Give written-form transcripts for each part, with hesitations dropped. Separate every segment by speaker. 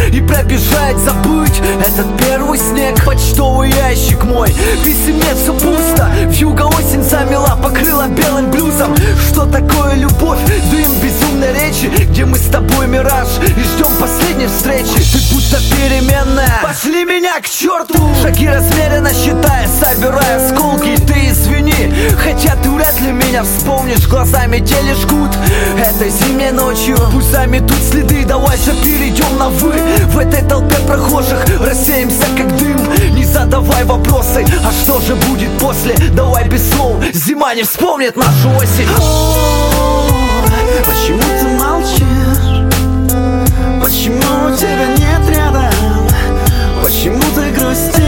Speaker 1: и пробежать, забыть этот первый снег. Почтовый ящик мой, писем нет, все пусто. Вьюга осень замела, покрыла белым блюзом. Что такое любовь? Дым безумной речи, где мы с тобой мираж и ждем последней встречи. Ты будто переменная, пошли меня к черту. Шаги размеренно считая, собирая осколки. Ты извини, хотя ты вряд ли меня вспомнишь. Глаза метели жгут этой зимней ночью. Пусть заметут следы, давай же перейдем на вы. В этой толпе прохожих рассеемся как дым. Не задавай вопросы, а что же будет после? Давай без слов, зима не вспомнит нашу осень.
Speaker 2: Почему ты молчишь? Почему тебя нет рядом? Почему ты грустишь?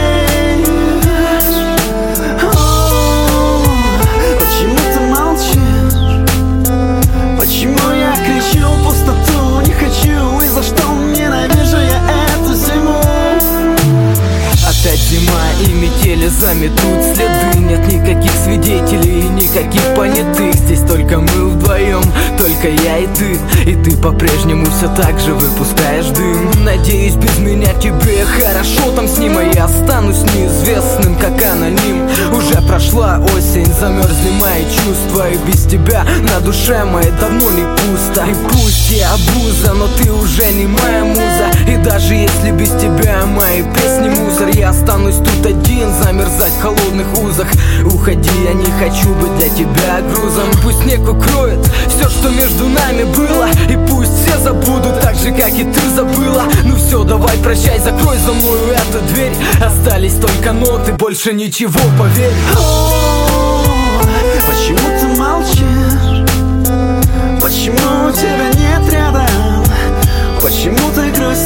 Speaker 2: Почему ты молчишь? Почему я кричу в пустоту? Не хочу, и за что ненавижу я эту зиму?
Speaker 1: Опять зима и метели заметут следы. Нет никаких свидетелей и никаких понятых. Здесь только мы вдвоем, только я и ты по-прежнему все так же выпускаешь дым. Надеюсь, без меня тебе хорошо там с ним, а я останусь неизвестным, как аноним. Уже прошла осень, замерзли мои чувства, и без тебя на душе моей давно не пусто. И пусть я обуза, но ты уже не моя муза. И даже если без тебя мои песни мусор, я останусь тут один, замерзать в холодных узах. Уходи, я не хочу быть для тебя грузом. Пусть снег укроет все, что между нами было, и пусть все забудут так же, как и ты забыла. Ну все, давай прощай, закрой за мною эту дверь. Остались только ноты, больше ничего, поверь.
Speaker 2: Почему ты молчишь? Почему тебя нет рядом? Почему ты грустишь?